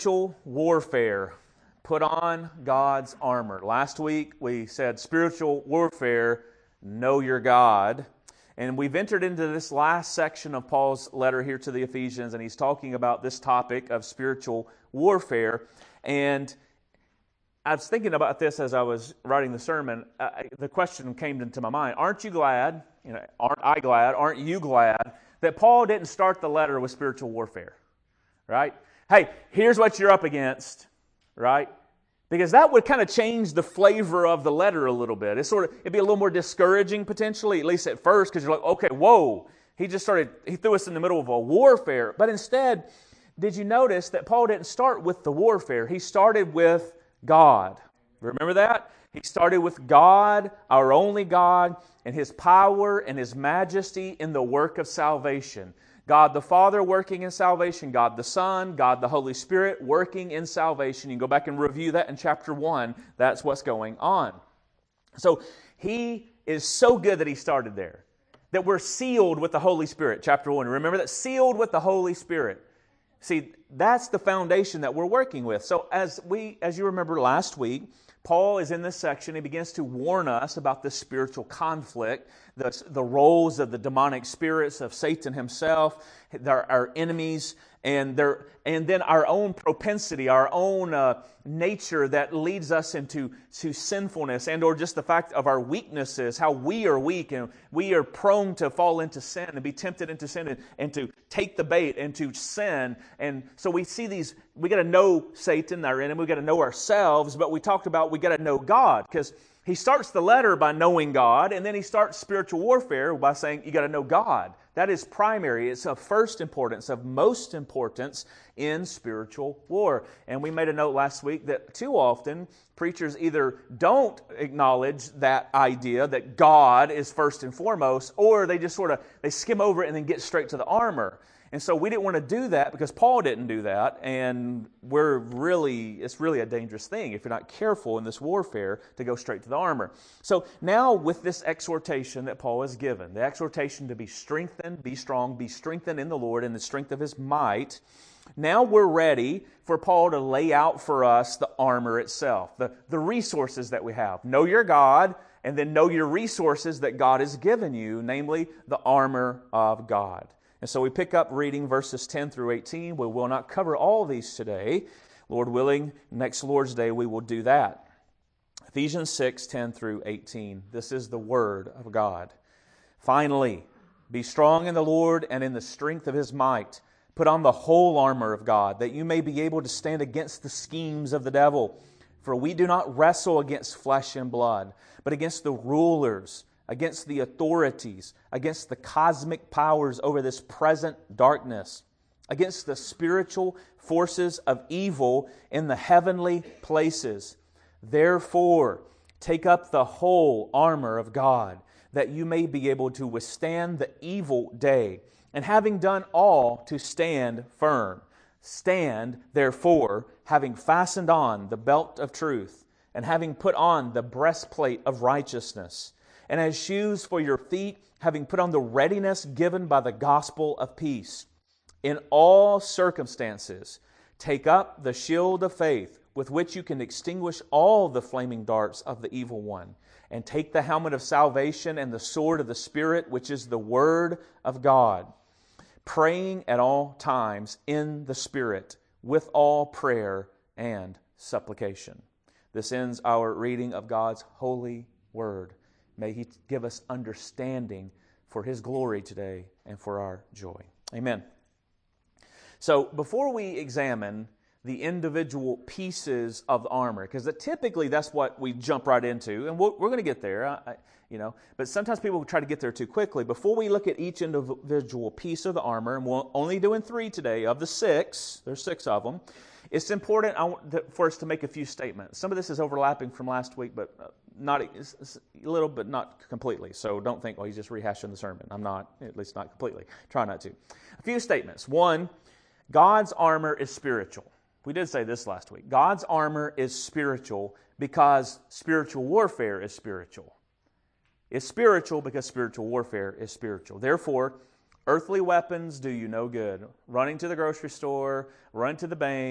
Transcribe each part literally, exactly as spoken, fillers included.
Spiritual warfare. Put on God's armor. Last week we said spiritual warfare, know your God. And we've entered into this last section of Paul's letter here to the Ephesians, and he's talking about this topic of spiritual warfare. And I was thinking about this as I was writing the sermon. Uh, the question came into my mind, aren't you glad, you know, aren't I glad, aren't you glad that Paul didn't start the letter with spiritual warfare, right? Hey, here's what you're up against, right? Because that would kind of change the flavor of the letter a little bit. It's sort of, it'd be a little more discouraging potentially, at least at first, because you're like, okay, whoa, he just started, he threw us in the middle of a warfare. But instead, did you notice that Paul didn't start with the warfare? He started with God. Remember that? He started with God, our only God, and His power and His majesty in the work of salvation. God the Father working in salvation, God the Son, God the Holy Spirit working in salvation. You can go back and review that in chapter one. That's what's going on. So He is so good that He started there. That we're sealed with the Holy Spirit, chapter one. Remember that? Sealed with the Holy Spirit. See, that's the foundation that we're working with. So as we, as you remember last week, Paul is in this section. He begins to warn us about this spiritual conflict, the, the roles of the demonic spirits, of Satan himself, our, our enemies, and their, and then our own propensity, our own uh, nature that leads us into to sinfulness, and or just the fact of our weaknesses, how we are weak and we are prone to fall into sin and be tempted into sin and, and to take the bait and to sin. And so we see these, we got to know Satan, our enemy, we got to know ourselves, but we talked about we got to know God, because he starts the letter by knowing God, and then he starts spiritual warfare by saying you got to know God. That is primary. It's of first importance, of most importance in spiritual war. And we made a note last week that too often preachers either don't acknowledge that idea that God is first and foremost, or they just sort of, they skim over it and then get straight to the armor. And so we didn't want to do that because Paul didn't do that, and we're really, it's really a dangerous thing if you're not careful in this warfare to go straight to the armor. So now with this exhortation that Paul has given, the exhortation to be strengthened, be strong, be strengthened in the Lord in the strength of His might, now we're ready for Paul to lay out for us the armor itself, the, the resources that we have. Know your God, and then know your resources that God has given you, namely the armor of God. And so we pick up reading verses ten through eighteen. We will not cover all these today. Lord willing, next Lord's Day we will do that. Ephesians six, ten through eighteen. This is the Word of God. Finally, be strong in the Lord and in the strength of His might. Put on the whole armor of God, that you may be able to stand against the schemes of the devil. For we do not wrestle against flesh and blood, but against the rulers, against the authorities, against the cosmic powers over this present darkness, against the spiritual forces of evil in the heavenly places. Therefore, take up the whole armor of God, that you may be able to withstand the evil day, and having done all, to stand firm. Stand, therefore, having fastened on the belt of truth, and having put on the breastplate of righteousness, and as shoes for your feet, having put on the readiness given by the gospel of peace. In all circumstances, take up the shield of faith, with which you can extinguish all the flaming darts of the evil one, and take the helmet of salvation and the sword of the Spirit, which is the Word of God, praying at all times in the Spirit, with all prayer and supplication. This ends our reading of God's holy Word. May He give us understanding for His glory today and for our joy. Amen. So before we examine the individual pieces of the armor, because typically that's what we jump right into, and we're, we're going to get there, I, you know. But sometimes people try to get there too quickly. Before we look at each individual piece of the armor, and we're only doing three today of the six, there's six of them. It's important for us to make a few statements. Some of this is overlapping from last week, but not a little, but not completely. So don't think, well, he's just rehashing the sermon. I'm not, at least not completely. Try not to. A few statements. One, God's armor is spiritual. We did say this last week. God's armor is spiritual because spiritual warfare is spiritual. It's spiritual because spiritual warfare is spiritual. Therefore, earthly weapons do you no good. Running to the grocery store, running to the bank,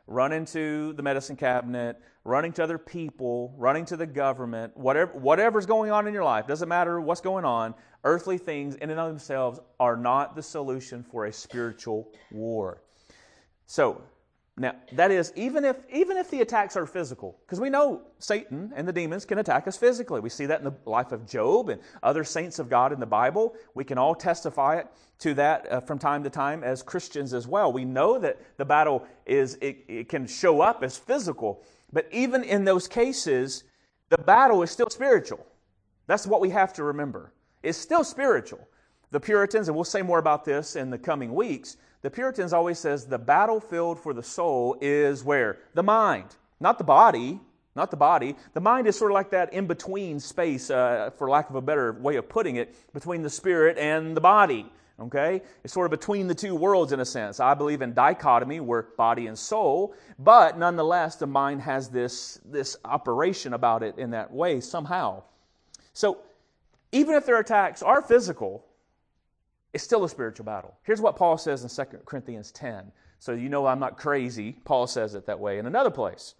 running to the medicine cabinet, running to other people, running to the government, whatever whatever's going on in your life, doesn't matter what's going on, earthly things in and of themselves are not the solution for a spiritual war. So, now, that is, even if even if the attacks are physical, because we know Satan and the demons can attack us physically. We see that in the life of Job and other saints of God in the Bible. We can all testify it to that uh, from time to time as Christians as well. We know that the battle is it, it can show up as physical, but even in those cases, the battle is still spiritual. That's what we have to remember. It's still spiritual. The Puritans, and we'll say more about this in the coming weeks, the Puritans always says the battlefield for the soul is where? The mind, not the body, not the body. The mind is sort of like that in-between space, uh, for lack of a better way of putting it, between the spirit and the body, okay? It's sort of between the two worlds in a sense. I believe in dichotomy, where body and soul, but nonetheless, the mind has this, this operation about it in that way somehow. So, even if their attacks are physical, it's still a spiritual battle. Here's what Paul says in Second Corinthians ten. So you know I'm not crazy. Paul says it that way in another place.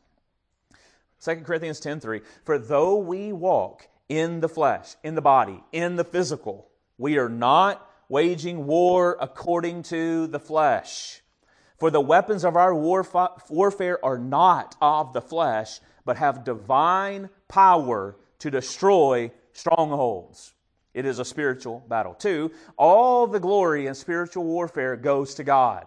Second Corinthians ten three. For though we walk in the flesh, in the body, in the physical, we are not waging war according to the flesh. For the weapons of our warfare are not of the flesh, but have divine power to destroy strongholds. It is a spiritual battle. Two, all the glory in spiritual warfare goes to God.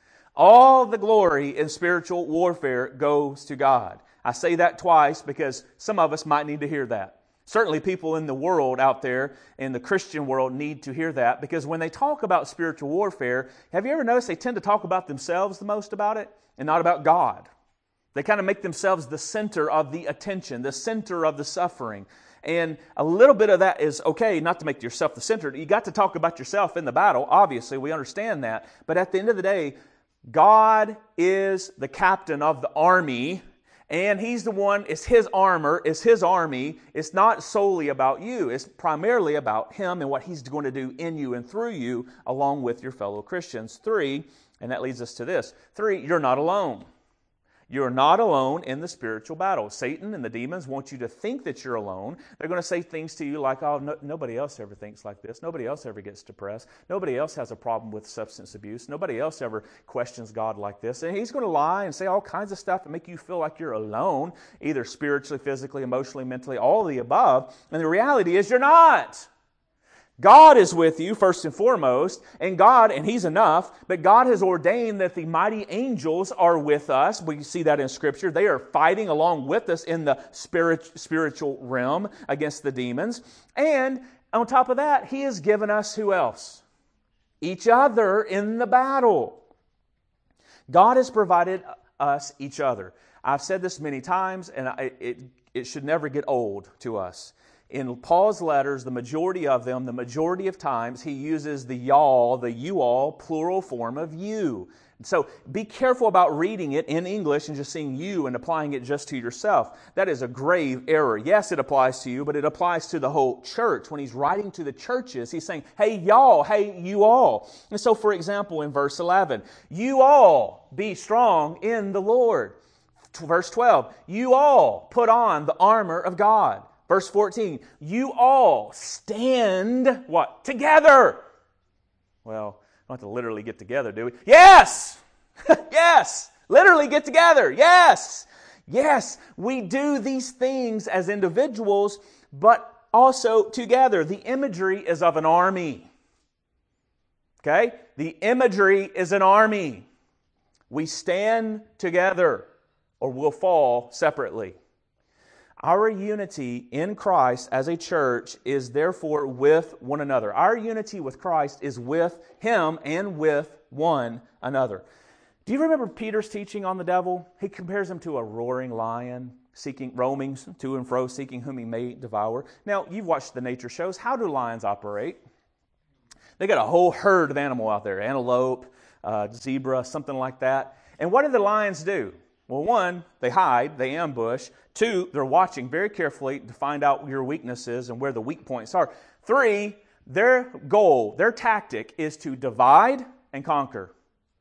All the glory in spiritual warfare goes to God. I say that twice because some of us might need to hear that. Certainly people in the world out there, in the Christian world, need to hear that, because when they talk about spiritual warfare, have you ever noticed they tend to talk about themselves the most about it and not about God? They kind of make themselves the center of the attention, the center of the suffering. And a little bit of that is okay, not to make yourself the center. You got to talk about yourself in the battle. Obviously, we understand that. But at the end of the day, God is the captain of the army, and He's the one, it's His armor, it's His army. It's not solely about you. It's primarily about Him and what He's going to do in you and through you, along with your fellow Christians. Three, and that leads us to this. Three, you're not alone. You're not alone in the spiritual battle. Satan and the demons want you to think that you're alone. They're going to say things to you like, oh, no, nobody else ever thinks like this. Nobody else ever gets depressed. Nobody else has a problem with substance abuse. Nobody else ever questions God like this. And he's going to lie and say all kinds of stuff and make you feel like you're alone, either spiritually, physically, emotionally, mentally, all of the above. And the reality is you're not. God is with you, first and foremost, and God, and He's enough, but God has ordained that the mighty angels are with us. We see that in Scripture. They are fighting along with us in the spirit, spiritual realm against the demons. And on top of that, He has given us who else? Each other in the battle. God has provided us each other. I've said this many times, and it, it, it should never get old to us. In Paul's letters, the majority of them, the majority of times, he uses the y'all, the you all, plural form of you. So be careful about reading it in English and just seeing you and applying it just to yourself. That is a grave error. Yes, it applies to you, but it applies to the whole church. When he's writing to the churches, he's saying, hey, y'all, hey, you all. And so, for example, in verse eleven, you all be strong in the Lord. Verse twelve, you all put on the armor of God. Verse fourteen, you all stand, what? Together. Well, we don't have to literally get together, do we? Yes! Yes! Literally get together. Yes! Yes, we do these things as individuals, but also together. The imagery is of an army. Okay? The imagery is an army. We stand together or we'll fall separately. Our unity in Christ as a church is therefore with one another. Our unity with Christ is with Him and with one another. Do you remember Peter's teaching on the devil? He compares him to a roaring lion, seeking, roaming to and fro, seeking whom he may devour. Now, you've watched the nature shows. How do lions operate? They got a whole herd of animal out there, antelope, uh, zebra, something like that. And what do the lions do? Well, one, they hide, they ambush. Two, they're watching very carefully to find out your weaknesses and where the weak points are. Three, their goal, their tactic is to divide and conquer.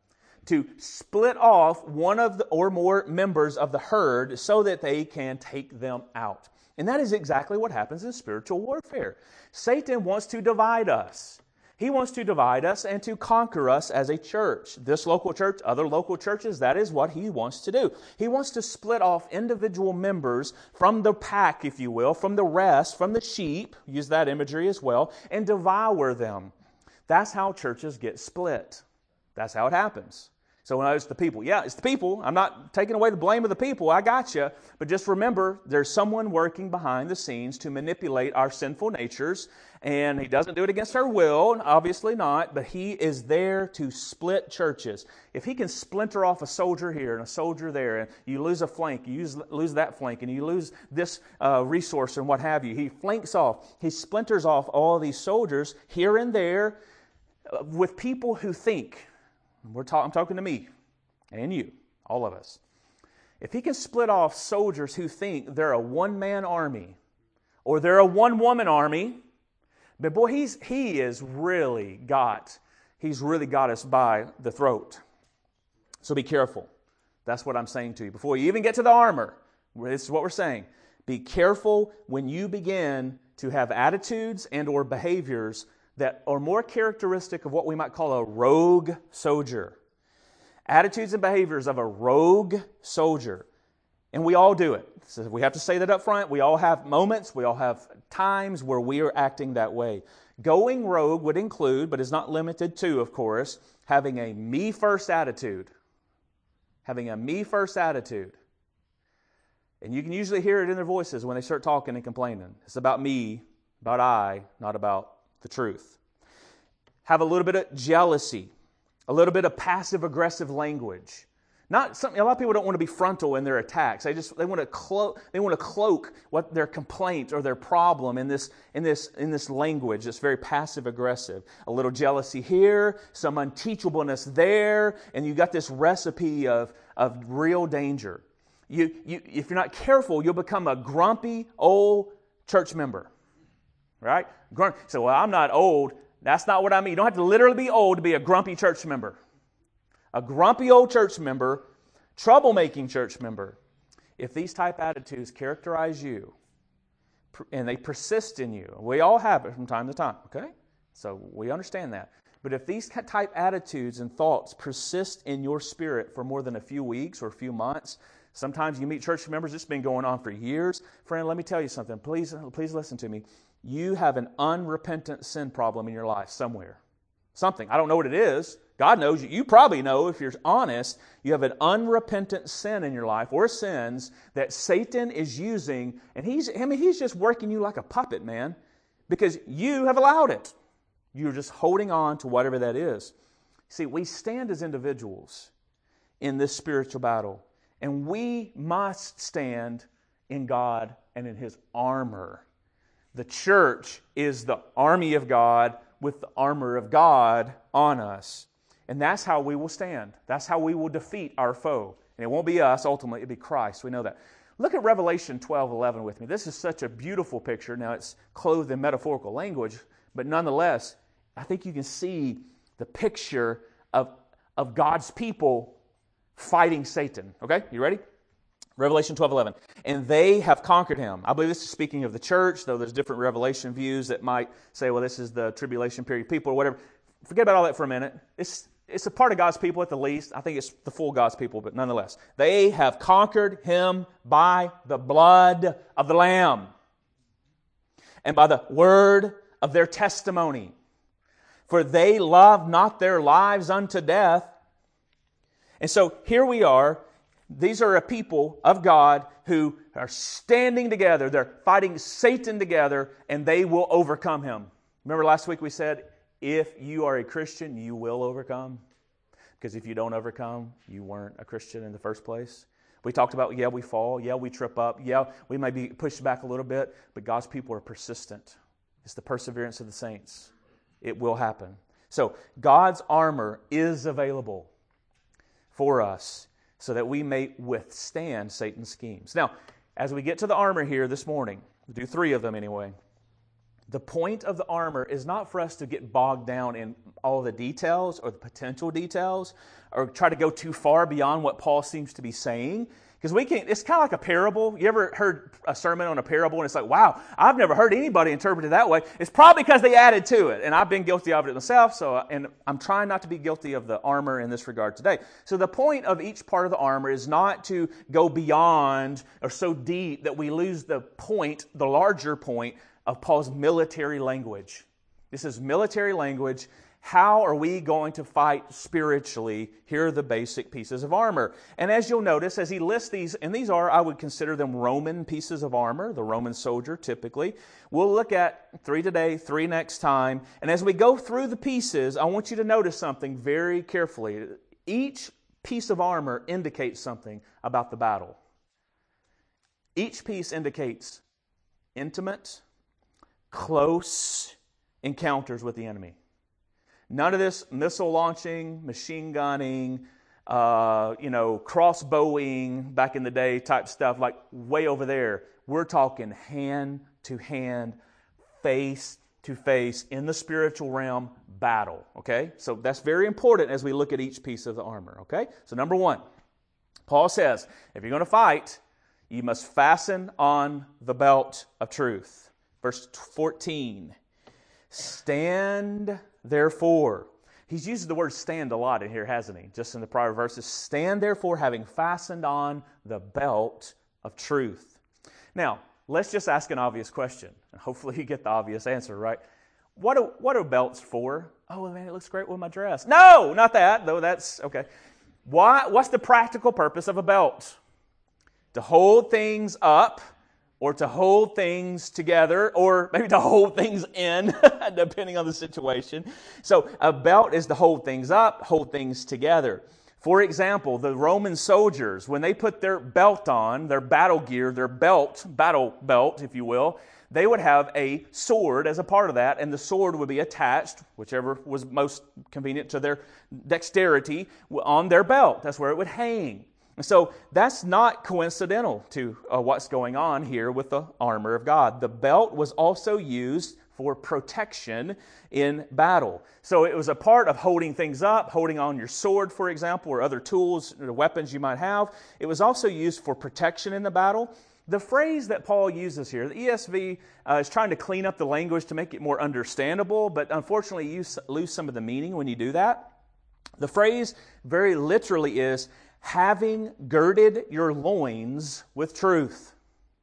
to split off one of the, or more members of the herd so that they can take them out. And that is exactly what happens in spiritual warfare. Satan wants to divide us. He wants to divide us and to conquer us as a church. This local church, other local churches, that is what he wants to do. He wants to split off individual members from the pack, if you will, from the rest, from the sheep, use that imagery as well, and devour them. That's how churches get split. That's how it happens. So when I was the people, yeah, it's the people. I'm not taking away the blame of the people. I got you. But just remember, there's someone working behind the scenes to manipulate our sinful natures. And he doesn't do it against our will, obviously not. But he is there to split churches. If he can splinter off a soldier here and a soldier there, and you lose a flank, you use, lose that flank, and you lose this uh, resource and what have you. He flanks off. He splinters off all these soldiers here and there uh, with people who think. We're talk- I'm talking to me and you, all of us. If he can split off soldiers who think they're a one-man army or they're a one-woman army, but boy, he's he is really got he's really got us by the throat. So be careful. That's what I'm saying to you. Before you even get to the armor, this is what we're saying. Be careful when you begin to have attitudes and or behaviors that are more characteristic of what we might call a rogue soldier. Attitudes and behaviors of a rogue soldier. And we all do it. So we have to say that up front. We all have moments, we all have times where we are acting that way. Going rogue would include, but is not limited to, of course, having a me-first attitude. Having a me-first attitude. And you can usually hear it in their voices when they start talking and complaining. It's about me, about I, not about the truth. Have a little bit of jealousy, a little bit of passive-aggressive language. Not something. A lot of people don't want to be frontal in their attacks. They just they want to cloak. They want to cloak what their complaint or their problem in this in this in this language that's very passive-aggressive. A little jealousy here, some unteachableness there, and you got this recipe of of real danger. You you if you're not careful, you'll become a grumpy old church member. Right? So, well, I'm not old. That's not what I mean. You don't have to literally be old to be a grumpy church member. A grumpy old church member, troublemaking church member. If these type attitudes characterize you, and they persist in you, we all have it from time to time, okay? So we understand that. But if these type attitudes and thoughts persist in your spirit for more than a few weeks or a few months, sometimes you meet church members, it's been going on for years. Friend, let me tell you something. Please, please listen to me. You have an unrepentant sin problem in your life somewhere. Something. I don't know what it is. God knows. You probably know, if you're honest, you have an unrepentant sin in your life or sins that Satan is using. And he's, I mean, he's just working you like a puppet, man, because you have allowed it. You're just holding on to whatever that is. See, we stand as individuals in this spiritual battle, and we must stand in God and in His armor. The church is the army of God with the armor of God on us. And that's how we will stand. That's how we will defeat our foe. And it won't be us, ultimately, it'll be Christ. We know that. Look at Revelation twelve eleven with me. This is such a beautiful picture. Now, it's clothed in metaphorical language, but nonetheless, I think you can see the picture of, of God's people fighting Satan. Okay, you ready? Revelation twelve eleven. And they have conquered him. I believe this is speaking of the church, though there's different Revelation views that might say, well, this is the tribulation period people or whatever. Forget about all that for a minute. It's, it's a part of God's people at the least. I think it's the full God's people, but nonetheless. They have conquered him by the blood of the Lamb and by the word of their testimony. For they love not their lives unto death. And so here we are. These are a people of God who are standing together. They're fighting Satan together, and they will overcome him. Remember last week we said, if you are a Christian, you will overcome. Because if you don't overcome, you weren't a Christian in the first place. We talked about, yeah, we fall. Yeah, we trip up. Yeah, we may be pushed back a little bit, but God's people are persistent. It's the perseverance of the saints. It will happen. So God's armor is available for us, so that we may withstand Satan's schemes. Now, as we get to the armor here this morning, we'll do three of them anyway. The point of the armor is not for us to get bogged down in all the details or the potential details or try to go too far beyond what Paul seems to be saying. Because we can, it's kind of like a parable. You ever heard a sermon on a parable and it's like, wow, I've never heard anybody interpret it that way. It's probably because they added to it. And I've been guilty of it myself, so and I'm trying not to be guilty of the armor in this regard today. So the point of each part of the armor is not to go beyond or so deep that we lose the point, the larger point of Paul's military language. This is military language. How are we going to fight spiritually? Here are the basic pieces of armor. And as you'll notice, as he lists these, and these are, I would consider them Roman pieces of armor, the Roman soldier typically. We'll look at three today, three next time. And as we go through the pieces, I want you to notice something very carefully. Each piece of armor indicates something about the battle. Each piece indicates intimate, close encounters with the enemy. None of this missile launching, machine gunning, uh, you know, crossbowing back in the day type stuff, like way over there. We're talking hand to hand, face to face, in the spiritual realm, battle, okay? So that's very important as we look at each piece of the armor, okay? So number one, Paul says, if you're going to fight, you must fasten on the belt of truth. Verse fourteen, stand therefore. He's used the word stand a lot in here, hasn't he? Just in the prior verses. Stand therefore, having fastened on the belt of truth. Now, let's just ask an obvious question. And hopefully you get the obvious answer, right? What are, what are belts for? Oh, man, it looks great with my dress. No, not that, though that's, okay. Why? What's the practical purpose of a belt? To hold things up, or to hold things together, or maybe to hold things in, depending on the situation. So a belt is to hold things up, hold things together. For example, the Roman soldiers, when they put their belt on, their battle gear, their belt, battle belt, if you will, they would have a sword as a part of that, and the sword would be attached, whichever was most convenient to their dexterity, on their belt. That's where it would hang. And so that's not coincidental to uh, what's going on here with the armor of God. The belt was also used for protection in battle. So it was a part of holding things up, holding on your sword, for example, or other tools, or weapons you might have. It was also used for protection in the battle. The phrase that Paul uses here, the E S V uh, is trying to clean up the language to make it more understandable, but unfortunately you lose some of the meaning when you do that. The phrase very literally is, having girded your loins with truth.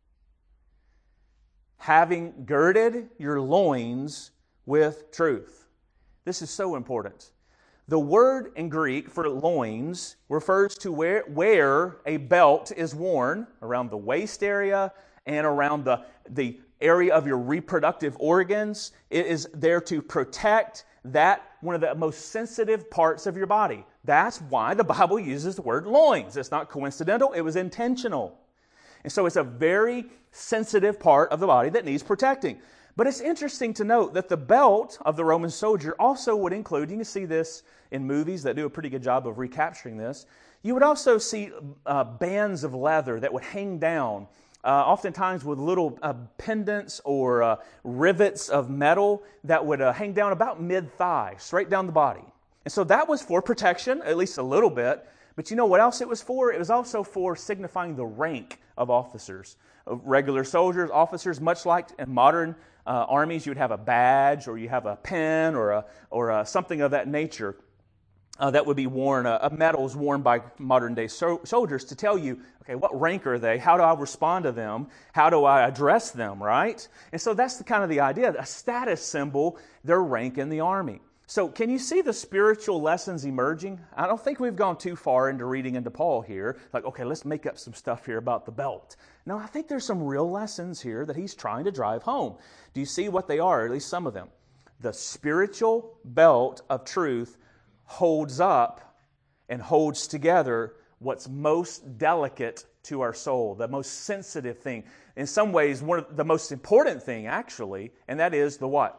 Having girded your loins with truth. This is so important. The word in Greek for loins refers to where, where a belt is worn, around the waist area and around the, the area of your reproductive organs. It is there to protect that, one of the most sensitive parts of your body. That's why the Bible uses the word loins. It's not coincidental, it was intentional. And so it's a very sensitive part of the body that needs protecting. But it's interesting to note that the belt of the Roman soldier also would include, you can see this in movies that do a pretty good job of recapturing this, you would also see uh, bands of leather that would hang down, Uh, oftentimes with little uh, pendants or uh, rivets of metal that would uh, hang down about mid-thigh, straight down the body. And so that was for protection, at least a little bit. But you know what else it was for? It was also for signifying the rank of officers, of regular soldiers, officers, much like in modern uh, armies, you would have a badge or you have a pin or a, or a, something of that nature. Uh, that would be worn, uh, medals worn by modern-day so- soldiers to tell you, okay, what rank are they? How do I respond to them? How do I address them, right? And so that's the kind of the idea, a status symbol, their rank in the army. So can you see the spiritual lessons emerging? I don't think we've gone too far into reading into Paul here, like, okay, let's make up some stuff here about the belt. No, I think there's some real lessons here that he's trying to drive home. Do you see what they are, or at least some of them? The spiritual belt of truth holds up and holds together what's most delicate to our soul, the most sensitive thing. In some ways, one of the most important thing, actually, and that is the what?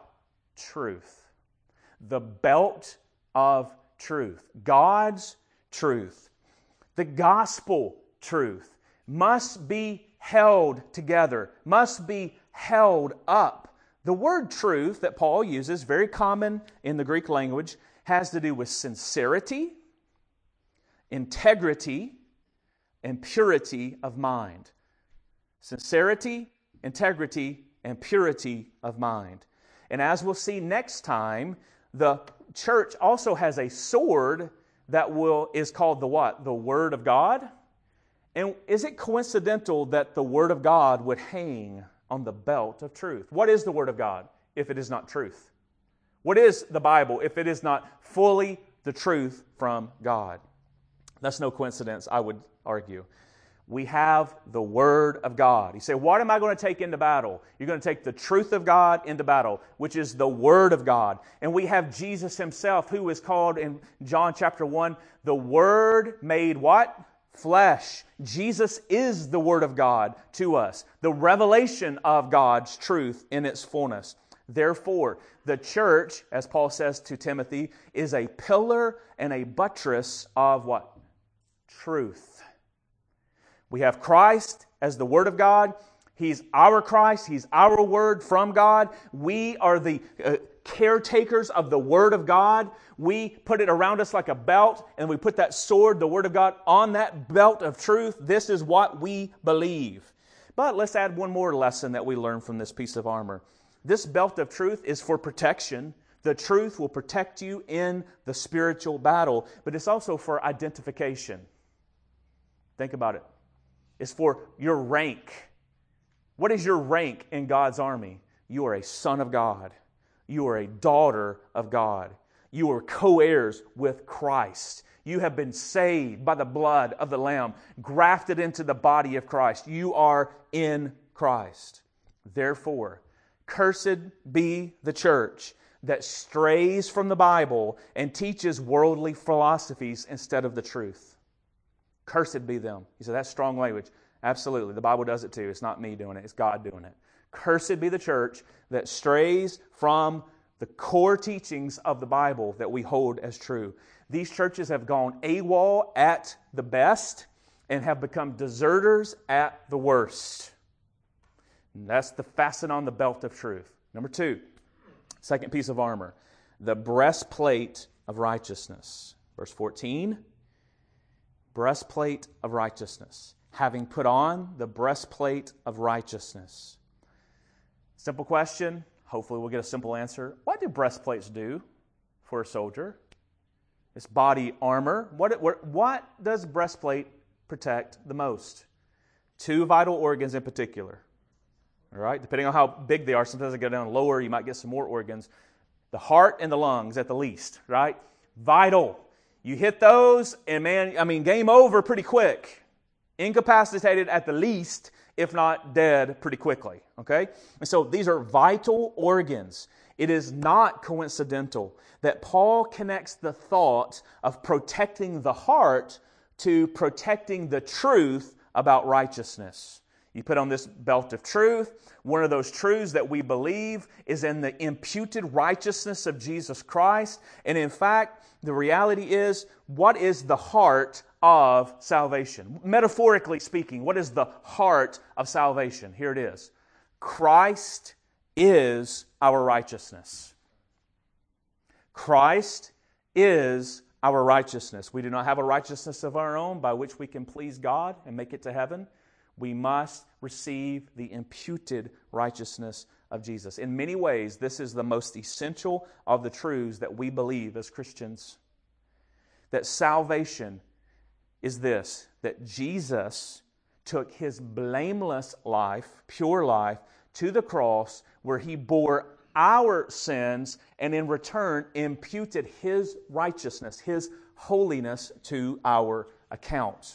Truth. The belt of truth. God's truth. The gospel truth must be held together, must be held up The word truth that Paul uses, very common in the Greek language, has to do with sincerity, integrity, and purity of mind. Sincerity, integrity, and purity of mind. And as we'll see next time, the church also has a sword that will is called the what? The Word of God. And is it coincidental that the Word of God would hang on the belt of truth? What is the Word of God if it is not truth? What is the Bible if it is not fully the truth from God? That's no coincidence, I would argue. We have the Word of God. You say, what am I going to take into battle? You're going to take the truth of God into battle, which is the Word of God. And we have Jesus Himself, who is called in John chapter one, the Word made what? Flesh. Jesus is the Word of God to us, the revelation of God's truth in its fullness. Therefore, the church, as Paul says to Timothy, is a pillar and a buttress of what? Truth. We have Christ as the Word of God. He's our Christ. He's our Word from God. We are the uh, caretakers of the Word of God. We put it around us like a belt, and we put that sword, the Word of God, on that belt of truth. This is what we believe. But let's add one more lesson that we learn from this piece of armor. This belt of truth is for protection. The truth will protect you in the spiritual battle, but it's also for identification. Think about it. It's for your rank. What is your rank in God's army? You are a son of God. You are a daughter of God. You are co-heirs with Christ. You have been saved by the blood of the Lamb, grafted into the body of Christ. You are in Christ. Therefore, cursed be the church that strays from the Bible and teaches worldly philosophies instead of the truth. Cursed be them. You say, that's strong language. Absolutely. The Bible does it too. It's not me doing it. It's God doing it. Cursed be the church that strays from the core teachings of the Bible that we hold as true. These churches have gone AWOL at the best and have become deserters at the worst. And that's the fasten on the belt of truth. Number two, second piece of armor, the breastplate of righteousness. Verse fourteen. Breastplate of righteousness. Having put on the breastplate of righteousness. Simple question. Hopefully we'll get a simple answer. What do breastplates do for a soldier? It's body armor. What, what, what does breastplate protect the most? Two vital organs in particular. All right? Depending on how big they are, sometimes they go down lower, you might get some more organs. The heart and the lungs at the least, right? Vital. You hit those, and man, I mean, game over pretty quick. Incapacitated at the least, if not dead pretty quickly. Okay? And so these are vital organs. It is not coincidental that Paul connects the thought of protecting the heart to protecting the truth about righteousness. You put on this belt of truth. One of those truths that we believe is in the imputed righteousness of Jesus Christ. And in fact, the reality is, what is the heart of salvation? Metaphorically speaking, what is the heart of salvation? Here it is. Christ is our righteousness. Christ is our righteousness. We do not have a righteousness of our own by which we can please God and make it to heaven. We must receive the imputed righteousness of Jesus. In many ways, this is the most essential of the truths that we believe as Christians. That salvation is this, that Jesus took His blameless life, pure life, to the cross where He bore our sins and in return imputed His righteousness, His holiness to our account.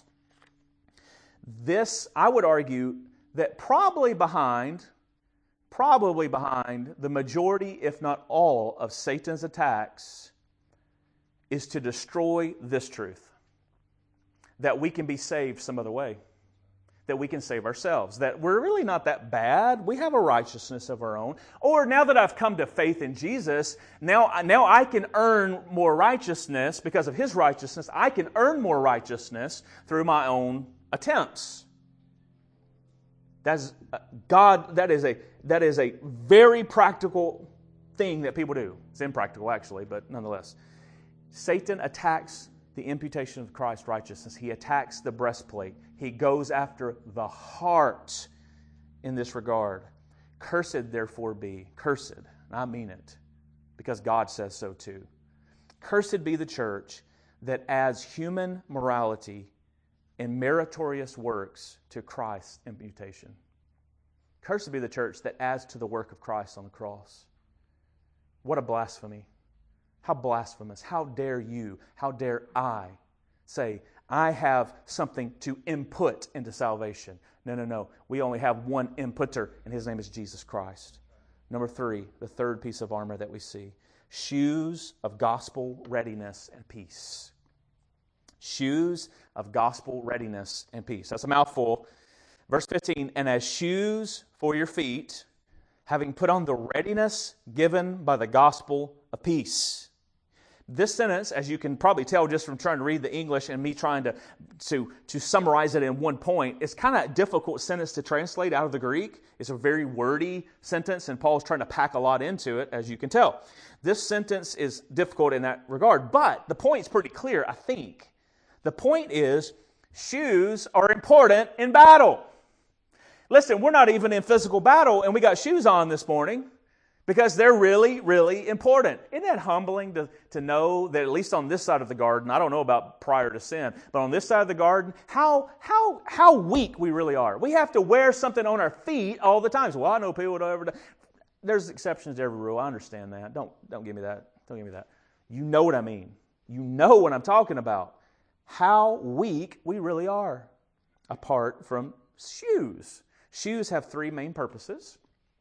This, I would argue, that probably behind, probably behind the majority, if not all, of Satan's attacks is to destroy this truth. That we can be saved some other way. That we can save ourselves. That we're really not that bad. We have a righteousness of our own. Or now that I've come to faith in Jesus, now, now I can earn more righteousness because of His righteousness. I can earn more righteousness through my own attempts. That's uh, God. That is a that is a very practical thing that people do. It's impractical, actually, but nonetheless. Satan attacks the imputation of Christ's righteousness. He attacks the breastplate. He goes after the heart in this regard. Cursed, therefore, be. Cursed. And I mean it, because God says so too. Cursed be the church that adds human morality and meritorious works to Christ's imputation. Cursed be the church that adds to the work of Christ on the cross. What a blasphemy. How blasphemous. How dare you, how dare I say, I have something to input into salvation. No, no, no. We only have one inputter, and His name is Jesus Christ. Number three, the third piece of armor that we see. Shoes of gospel readiness and peace. Shoes of gospel readiness and peace. That's a mouthful. Verse fifteen, and as shoes for your feet, having put on the readiness given by the gospel of peace. This sentence, as you can probably tell just from trying to read the English and me trying to, to, to summarize it in one point, it's kind of a difficult sentence to translate out of the Greek. It's a very wordy sentence, and Paul's trying to pack a lot into it, as you can tell. This sentence is difficult in that regard, but the point's pretty clear, I think. The point is, shoes are important in battle. Listen, we're not even in physical battle, and we got shoes on this morning. Because they're really, really important. Isn't that humbling to, to know that at least on this side of the garden, I don't know about prior to sin, but on this side of the garden, how how how weak we really are. We have to wear something on our feet all the time. So, well, I know people don't ever do. There's exceptions to every rule. I understand that. Don't don't give me that. Don't give me that. You know what I mean. You know what I'm talking about. How weak we really are apart from shoes. Shoes have three main purposes.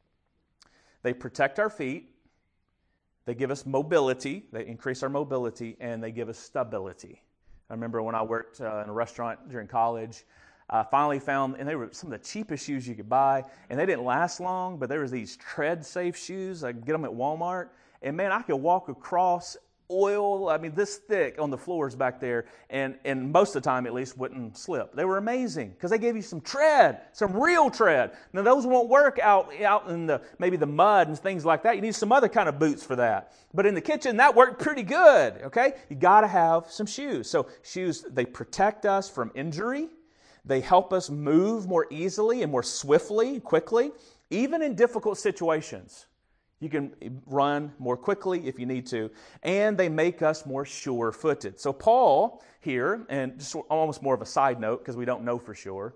They protect our feet, they give us mobility, they increase our mobility, and they give us stability. I remember when I worked uh, in a restaurant during college, I finally found, and they were some of the cheapest shoes you could buy, and they didn't last long, but there was these tread-safe shoes. I could get them at Walmart, and man, I could walk across oil, I mean, this thick on the floors back there, and, and most of the time, at least, wouldn't slip. They were amazing because they gave you some tread, some real tread. Now, those won't work out, out in the maybe the mud and things like that. You need some other kind of boots for that. But in the kitchen, that worked pretty good, okay? You got to have some shoes. So shoes, they protect us from injury. They help us move more easily and more swiftly, quickly, even in difficult situations. You can run more quickly if you need to. And they make us more sure-footed. So Paul here, and just almost more of a side note because we don't know for sure,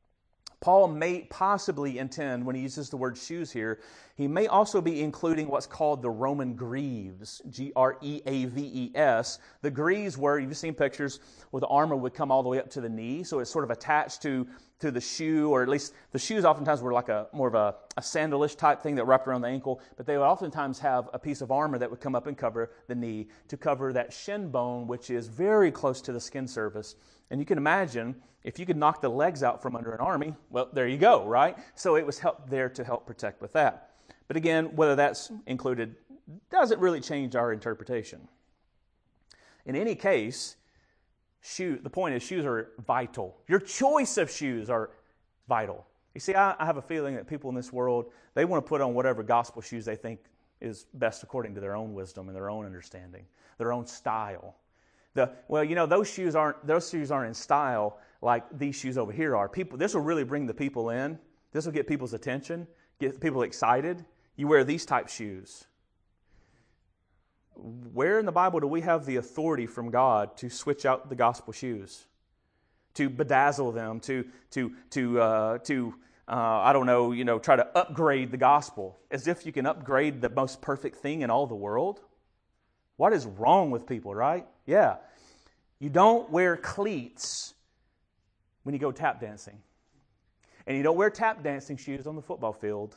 Paul may possibly intend, when he uses the word shoes here, he may also be including what's called the Roman greaves, G R E A V E S. The greaves were, you've seen pictures where the armor would come all the way up to the knee, so it's sort of attached to, to the shoe, or at least the shoes oftentimes were like a more of a, a sandalish type thing that wrapped around the ankle, but they would oftentimes have a piece of armor that would come up and cover the knee to cover that shin bone, which is very close to the skin surface. And you can imagine, if you could knock the legs out from under an army, well, there you go, right? So it was help there to help protect with that. But again, whether that's included doesn't really change our interpretation. In any case, shoe, the point is shoes are vital. Your choice of shoes are vital. You see, I, I have a feeling that people in this world, they want to put on whatever gospel shoes they think is best according to their own wisdom and their own understanding, their own style. The, well, you know, those shoes aren't those shoes aren't in style like these shoes over here are. People, this will really bring the people in. This will get people's attention, get people excited. You wear these type shoes. Where in the Bible do we have the authority from God to switch out the gospel shoes, to bedazzle them, to to to uh, to uh, I don't know, you know, try to upgrade the gospel as if you can upgrade the most perfect thing in all the world? What is wrong with people, right? Yeah. You don't wear cleats when you go tap dancing. And you don't wear tap dancing shoes on the football field.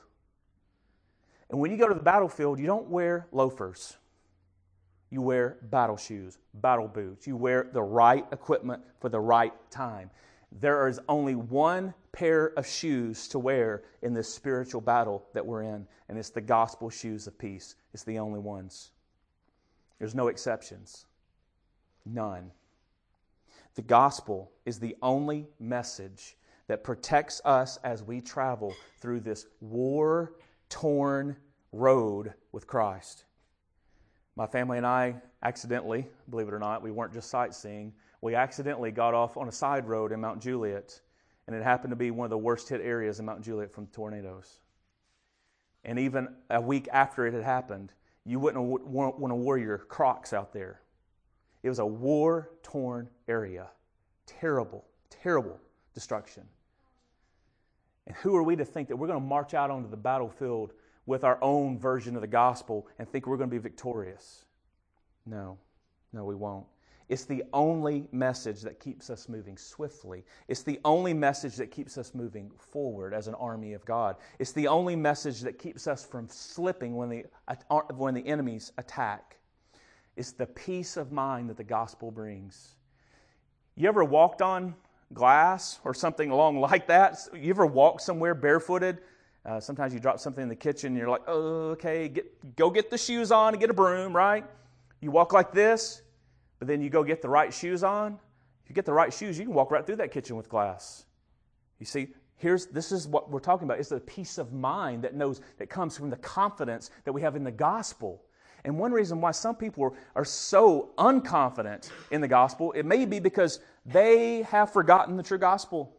And when you go to the battlefield, you don't wear loafers. You wear battle shoes, battle boots. You wear the right equipment for the right time. There is only one pair of shoes to wear in this spiritual battle that we're in, and it's the gospel shoes of peace. It's the only ones. There's no exceptions. None. The gospel is the only message that protects us as we travel through this war-torn road with Christ. My family and I accidentally, believe it or not, we weren't just sightseeing, we accidentally got off on a side road in Mount Juliet, and it happened to be one of the worst hit areas in Mount Juliet from tornadoes. And even a week after it had happened, you wouldn't want to wear your Crocs out there. It was a war-torn area. Terrible, terrible destruction. And who are we to think that we're going to march out onto the battlefield with our own version of the gospel and think we're going to be victorious? No, no, we won't. It's the only message that keeps us moving swiftly. It's the only message that keeps us moving forward as an army of God. It's the only message that keeps us from slipping when the, when the enemies attack. It's the peace of mind that the gospel brings. You ever walked on glass or something along like that? You ever walked somewhere barefooted? Uh, sometimes you drop something in the kitchen and you're like, oh, okay, get, go get the shoes on and get a broom, right? You walk like this, but then you go get the right shoes on. If you get the right shoes, you can walk right through that kitchen with glass. You see, here's this is what we're talking about. It's the peace of mind that knows that comes from the confidence that we have in the gospel. And one reason why some people are, are so unconfident in the gospel, it may be because they have forgotten the true gospel.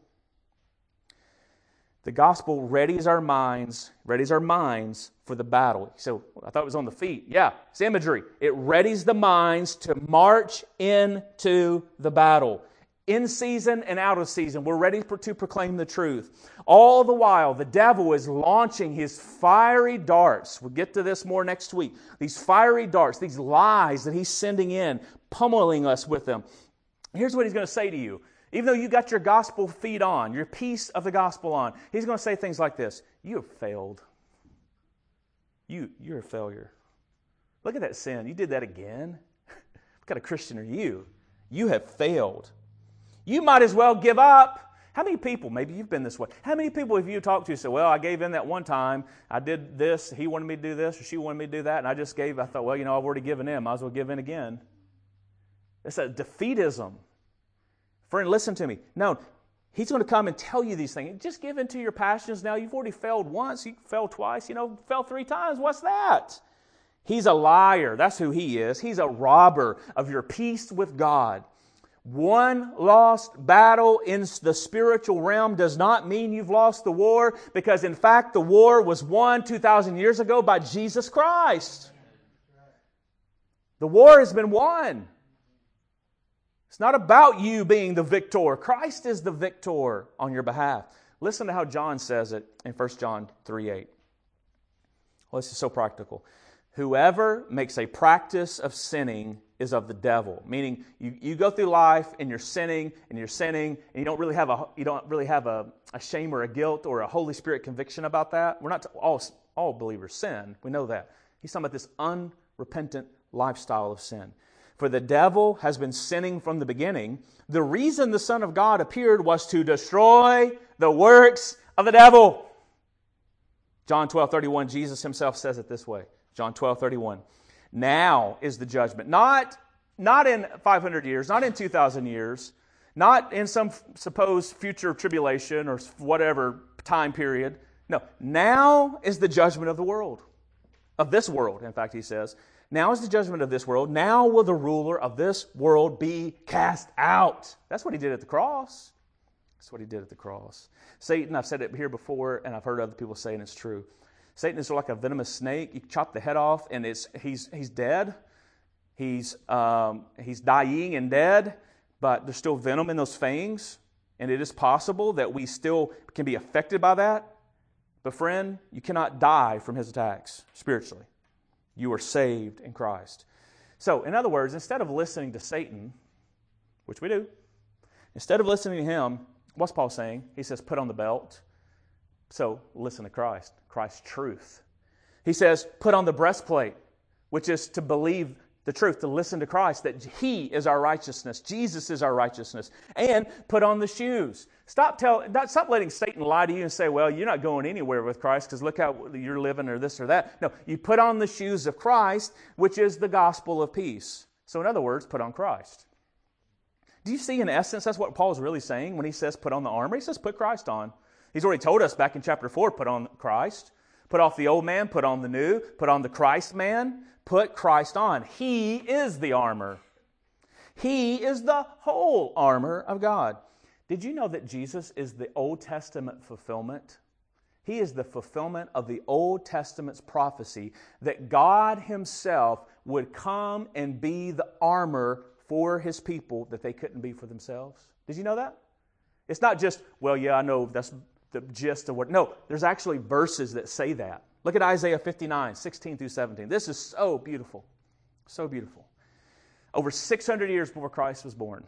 The gospel readies our minds, readies our minds for the battle. So I thought it was on the feet. Yeah, it's imagery. It readies the minds to march into the battle. In season and out of season, we're ready to proclaim the truth. All the while, the devil is launching his fiery darts. We'll get to this more next week. These fiery darts, these lies that he's sending in, pummeling us with them. Here's what he's going to say to you. Even though you got your gospel feet on, your piece of the gospel on, he's going to say things like this. You have failed. You, you're a failure. Look at that sin. You did that again. What kind of Christian are you? You have failed. You might as well give up. How many people, maybe you've been this way, how many people have you talked to say, well, I gave in that one time, I did this, he wanted me to do this, or she wanted me to do that, and I just gave, I thought, well, you know, I've already given in, might as well give in again. It's a defeatism. Friend, listen to me. No, he's going to come and tell you these things. Just give in to your passions now. You've already failed once. You failed twice. You know, fell three times. What's that? He's a liar. That's who he is. He's a robber of your peace with God. One lost battle in the spiritual realm does not mean you've lost the war, because in fact the war was won two thousand years ago by Jesus Christ. The war has been won. It's not about you being the victor. Christ is the victor on your behalf. Listen to how John says it in First John three eight. Well, this is so practical. Whoever makes a practice of sinning is of the devil. Meaning, you, you go through life and you're sinning and you're sinning, and you don't really have a you don't really have a, a shame or a guilt or a Holy Spirit conviction about that. We're not to, all all believers sin. We know that. He's talking about this unrepentant lifestyle of sin. For the devil has been sinning from the beginning. The reason the Son of God appeared was to destroy the works of the devil. John twelve thirty-one, Jesus himself says it this way. John twelve thirty-one. Now is the judgment. Not, not in five hundred years, not in two thousand years, not in some supposed future tribulation or whatever time period. No, now is the judgment of the world. Of this world, in fact, he says. Now is the judgment of this world. Now will the ruler of this world be cast out. That's what he did at the cross. That's what he did at the cross. Satan, I've said it here before, and I've heard other people say, and it's true. Satan is like a venomous snake. You chop the head off, and it's he's he's dead. He's um, he's dying and dead, but there's still venom in those fangs, and it is possible that we still can be affected by that. But friend, you cannot die from his attacks spiritually. You are saved in Christ. So, in other words, instead of listening to Satan, which we do, instead of listening to him, what's Paul saying? He says, put on the belt. So, listen to Christ, Christ's truth. He says, put on the breastplate, which is to believe the truth, to listen to Christ, that He is our righteousness. Jesus is our righteousness. And put on the shoes. Stop tell, stop letting Satan lie to you and say, well, you're not going anywhere with Christ because look how you're living or this or that. No, you put on the shoes of Christ, which is the gospel of peace. So in other words, put on Christ. Do you see, in essence, that's what Paul's really saying when he says put on the armor? He says put Christ on. He's already told us back in chapter four, put on Christ. Put off the old man, put on the new. Put on the Christ man, put Christ on. He is the armor. He is the whole armor of God. Did you know that Jesus is the Old Testament fulfillment? He is the fulfillment of the Old Testament's prophecy that God Himself would come and be the armor for His people that they couldn't be for themselves. Did you know that? It's not just, well, yeah, I know that's the gist of what. No, there's actually verses that say that. Look at Isaiah fifty-nine, sixteen through seventeen. This is so beautiful. So beautiful. Over six hundred years before Christ was born.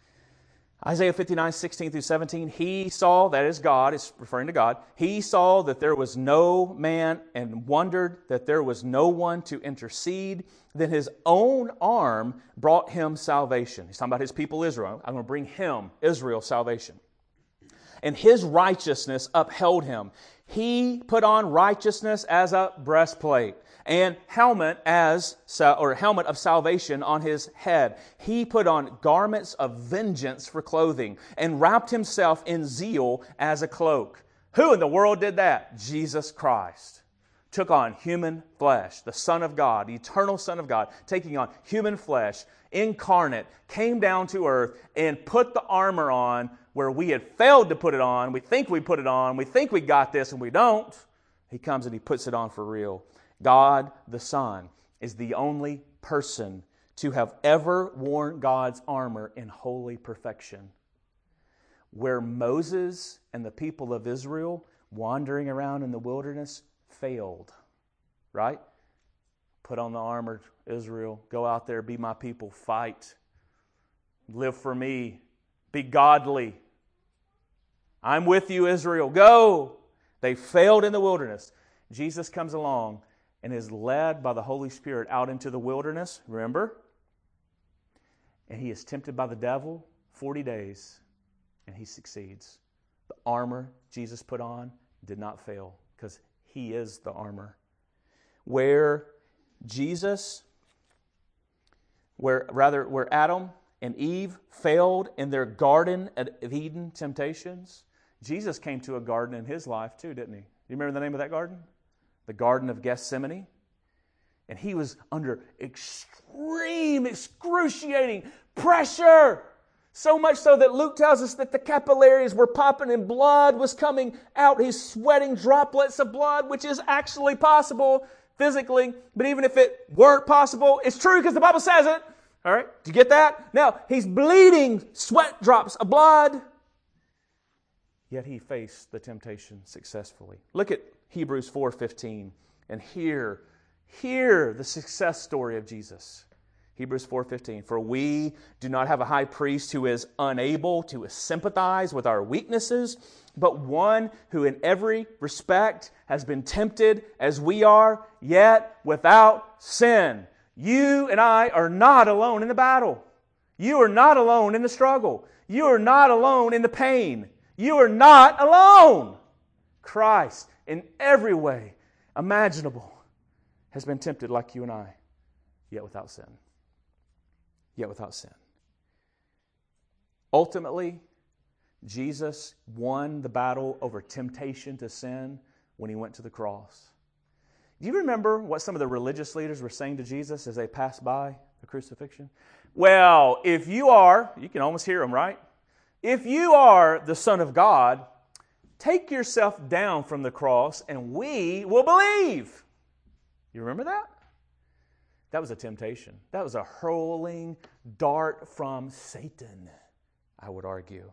Isaiah fifty-nine, sixteen through seventeen, He saw, that is God, it's referring to God, He saw that there was no man and wondered that there was no one to intercede. Then His own arm brought Him salvation. He's talking about His people Israel. I'm going to bring Him, Israel, salvation. And His righteousness upheld Him. He put on righteousness as a breastplate, and helmet as or helmet of salvation on His head. He put on garments of vengeance for clothing, and wrapped Himself in zeal as a cloak. Who in the world did that? Jesus Christ. Took on human flesh, the Son of God, the eternal Son of God, taking on human flesh, incarnate, came down to earth and put the armor on where we had failed to put it on. We think we put it on. We think we got this, and we don't. He comes and He puts it on for real. God the Son is the only person to have ever worn God's armor in holy perfection. Where Moses and the people of Israel wandering around in the wilderness failed, right? Put on the armor, Israel. Go out there, be my people, fight. Live for me. Be godly. I'm with you, Israel. Go! They failed in the wilderness. Jesus comes along and is led by the Holy Spirit out into the wilderness, remember? And He is tempted by the devil forty days, and He succeeds. The armor Jesus put on did not fail because He is the armor. Where Jesus, where rather where Adam and Eve failed in their Garden of Eden temptations, Jesus came to a garden in His life too, didn't He? Do you remember the name of that garden? The Garden of Gethsemane. And He was under extreme, excruciating pressure. So much so that Luke tells us that the capillaries were popping and blood was coming out. He's sweating droplets of blood, which is actually possible physically. But even if it weren't possible, it's true because the Bible says it. All right, do you get that? Now, He's bleeding sweat drops of blood. Yet He faced the temptation successfully. Look at Hebrews four fifteen and hear, hear the success story of Jesus. Hebrews four fifteen, for we do not have a high priest who is unable to sympathize with our weaknesses, but one who in every respect has been tempted as we are, yet without sin. You and I are not alone in the battle. You are not alone in the struggle. You are not alone in the pain. You are not alone. Christ, in every way imaginable, has been tempted like you and I, yet without sin. Yet without sin. Ultimately, Jesus won the battle over temptation to sin when He went to the cross. Do you remember what some of the religious leaders were saying to Jesus as they passed by the crucifixion? Well, if you are, you can almost hear them, right? If you are the Son of God, take yourself down from the cross and we will believe. You remember that? That was a temptation. That was a hurling dart from Satan, I would argue.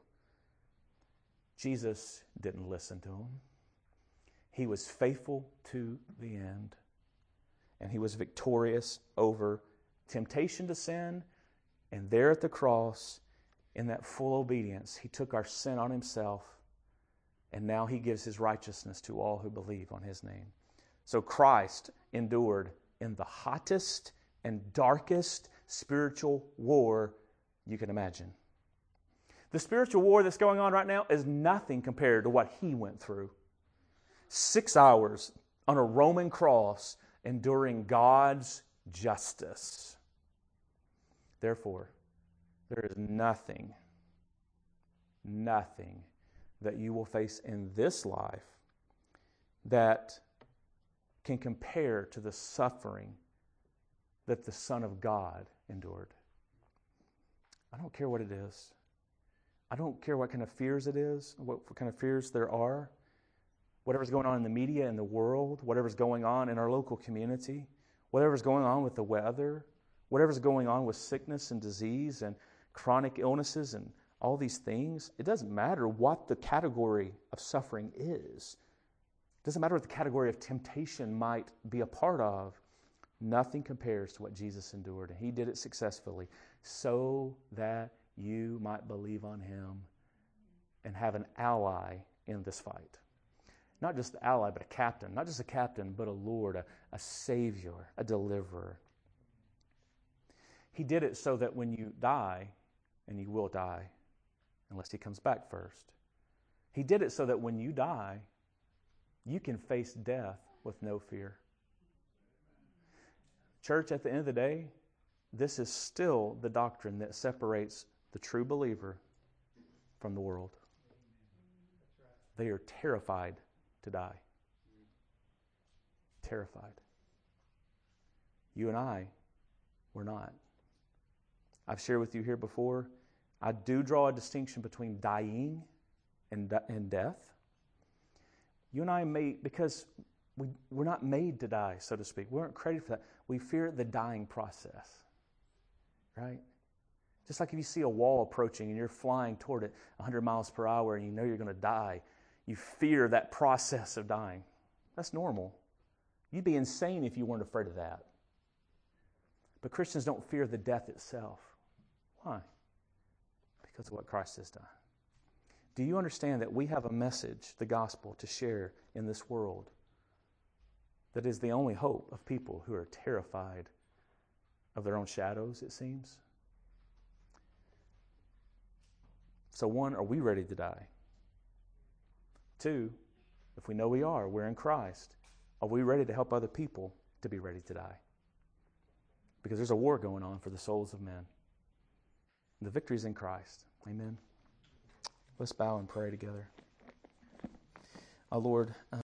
Jesus didn't listen to him. He was faithful to the end. And He was victorious over temptation to sin. And there at the cross, in that full obedience, He took our sin on Himself. And now He gives His righteousness to all who believe on His name. So Christ endured in the hottest and darkest spiritual war you can imagine. The spiritual war that's going on right now is nothing compared to what He went through. Six hours on a Roman cross enduring God's justice. Therefore, There is nothing, nothing that you will face in this life that can compare to the suffering that the Son of God endured. I don't care what it is. I don't care what kind of fears it is, what kind of fears there are, whatever's going on in the media, in the world, whatever's going on in our local community, whatever's going on with the weather, whatever's going on with sickness and disease and chronic illnesses and all these things. It doesn't matter what the category of suffering is. It doesn't matter what the category of temptation might be a part of. Nothing compares to what Jesus endured. And He did it successfully so that you might believe on Him and have an ally in this fight. Not just an ally, but a captain. Not just a captain, but a Lord, a, a Savior, a deliverer. He did it so that when you die, and you will die, unless He comes back first. He did it so that when you die, you can face death with no fear. Church, at the end of the day, this is still the doctrine that separates the true believer from the world. They are terrified to die. Terrified. You and I, we're not. I've shared with you here before, I do draw a distinction between dying and, and death. You and I may, because we, we're not made to die, so to speak. We weren't created for that. We fear the dying process, right? Just like if you see a wall approaching and you're flying toward it one hundred miles per hour and you know you're going to die, you fear that process of dying. That's normal. You'd be insane if you weren't afraid of that. But Christians don't fear the death itself. Why? Because of what Christ has done. Do you understand that we have a message, the gospel, to share in this world that is the only hope of people who are terrified of their own shadows, it seems? So one, are we ready to die? Two, if we know we are, we're in Christ, are we ready to help other people to be ready to die? Because there's a war going on for the souls of men. The victory is in Christ. Amen. Let's bow and pray together. Our Lord,